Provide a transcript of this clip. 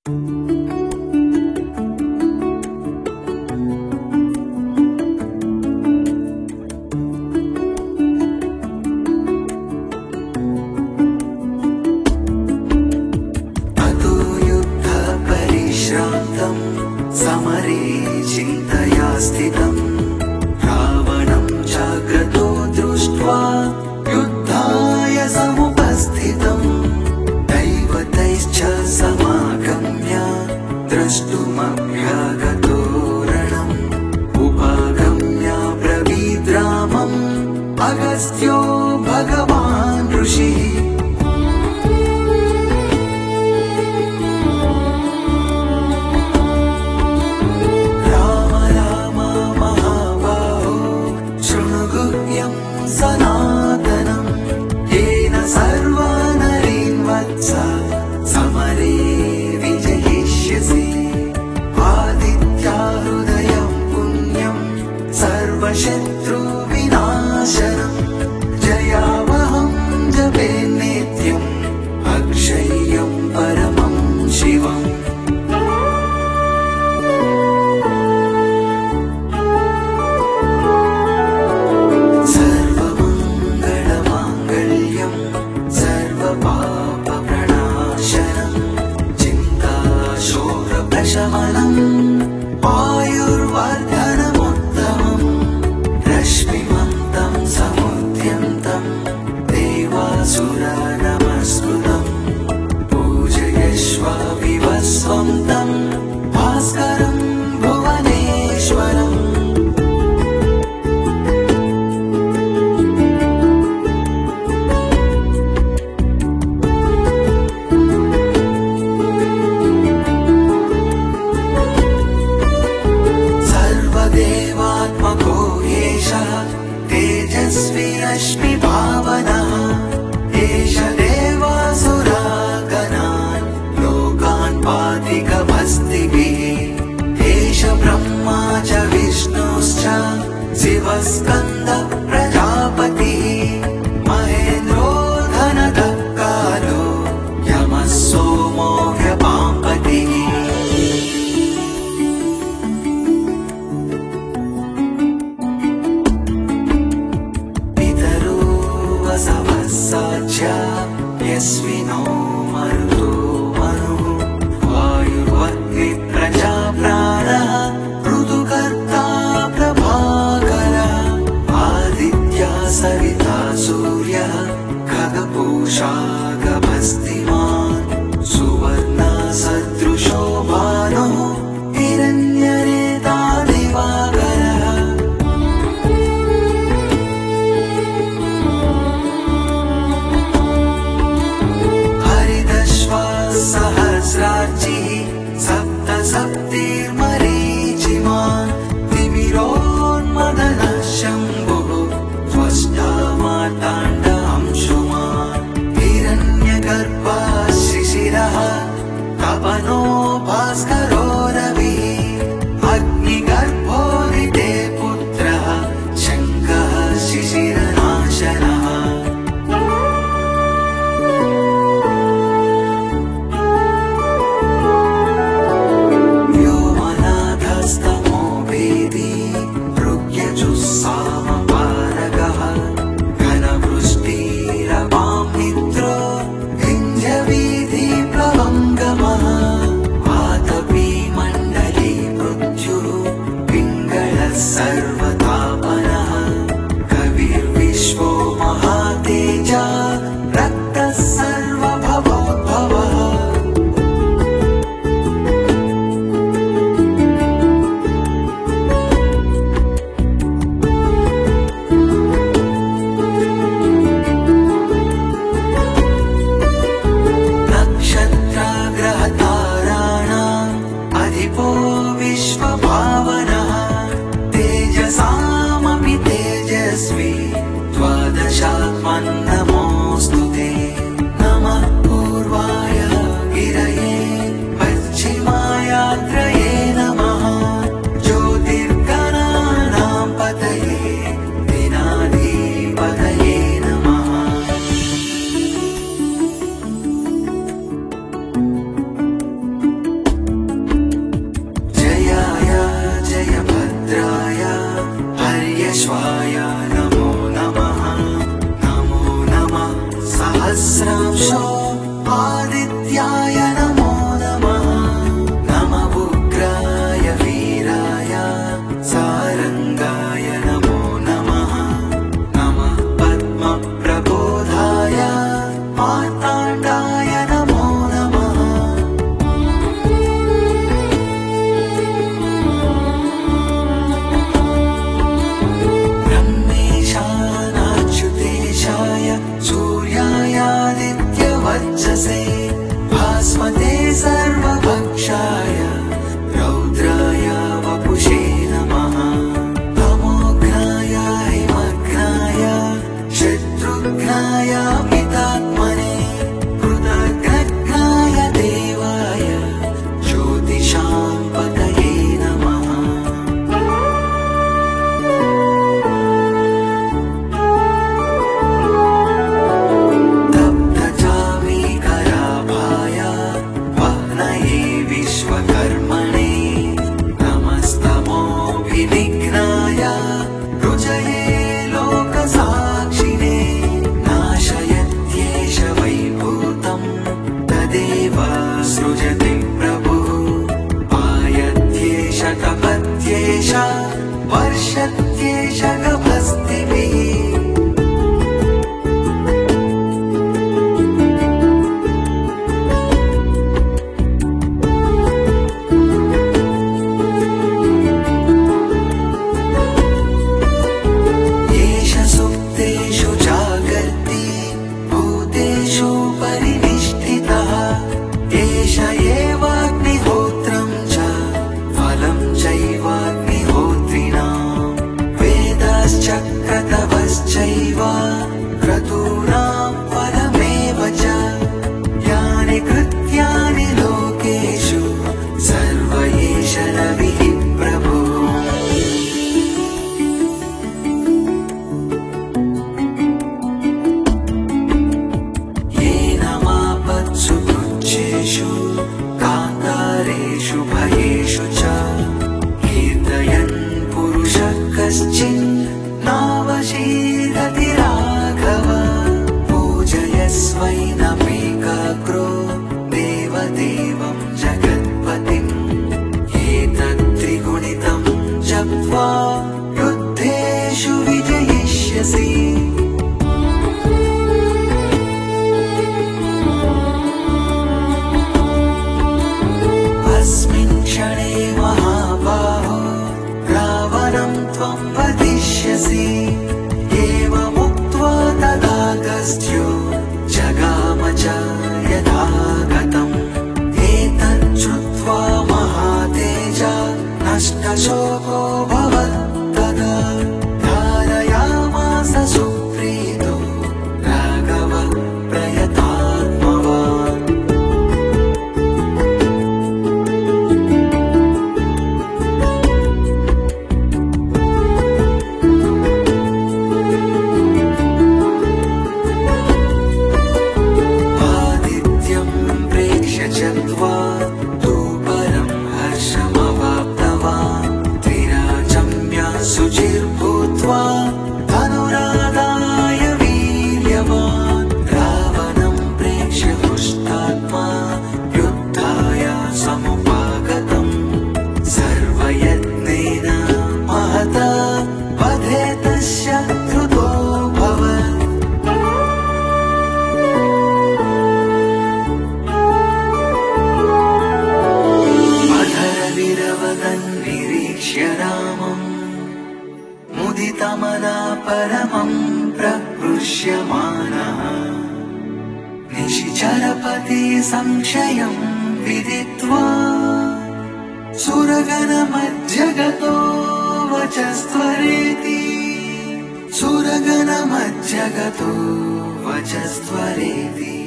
समरे चिन्तया स्थितम् रावणं जाग्रतो दृष्ट्वा युद्धाय समुपस्थितम् दैवतैश्च समागम्य द्रष्टुमभ्यागतो रणम् उपागम्य ब्रवीद्रामम् अगस्त्यो भगवान् ऋषिः सनातनम् येन सर्वानरीन् वत्स समरे विजयिष्यसि आदित्या हृदयम् पुण्यम् सर्वशत्रुविनाशनम् जयावहम् जपे नित्यम् अक्षय्यम् परमम् शिवम् शमनम् आयुर्वर्धनमुत्तमम् रश्मिमन्तम् समुद्यन्तम् देवासुरनमस्कृतम् पूजयस्व विवस्वं तम् भास्करम् भुवनेश्वरम् देवात्मको एषः तेजस्वी रश्मि भावनः एष देवासुरागणान् लोकान् पाति गभस्तिभिः एष ब्रह्मा च विष्णुश्च शिवस्कन्द प्रजापतिः महेन्द्रो धनदः कालो यमः सोमो व्यपाम्पतिः यस्विनो मरुतो मनुः वायुर्वह्नि प्रजाप्राणः ऋतुकर्ता प्रभाकरः आदित्या सविता सूर्यः खगपूषा गभस्तिमान् सुवर्णा सदृशो भानुः हिरण्यरेता दिवाकरः सहस्रार्चिः सप्त सप्तिर्मरीचिमान् तिमिरोन्मदनः शम्भुः त्वष्टा मार्ताण्ड अंशुमान् हिरण्यगर्भः शिशिरः तपनो भास्करो रविः अग्निगर्भो ऋते पुत्रः शङ्खः शिशिरनाशनः विशत्येष गभस्तिभिः चक्रतवश्चैव क्रतूनां फलमेव च यानि कृत्यानि लोकेषु सर्व एष रविः प्रभो येन मापत्सु तुच्छेषु कान्तारेषु भयेषु च कीर्तयन् पुरुषः कश्चिन् नावशीदति राघव पूजयस्वैनमेकाग्रो देवदेवं जगत्पतिम् एतत्त्रिगुणितं जप्त्वा युद्धेषु विजयिष्यसि अस्मिन् क्षणे महाबाहो रावणं त्वं वदिष्यसि एवमुक्त्वा तदागस्त्यो जगाम च यथागतम् एतच्छ्रुत्वा महातेजा नष्टशोको भवत्तदा धारयामास सुप्रीतो राघवः प्रयतात्मवान् चत्वा दूपरं हर्षमवाप्तवान् त्रिराजम्या शुचिर्भूत्वा धनुरादाय वीर्यवान् रावणं प्रेक्ष्य हृष्टात्मा युद्धाय समुपागतम् सर्वयत्नेन महता वधे तस्य कृतोऽभवत् निरीक्ष्य रामम् मुदितमना परमं प्रहृष्यमाणः निशिचरपति संशयं विदित्वा सुरगणमज्जगतो वचस्त्वरेति सुरगणमज्जगतो वचस्त्वरेति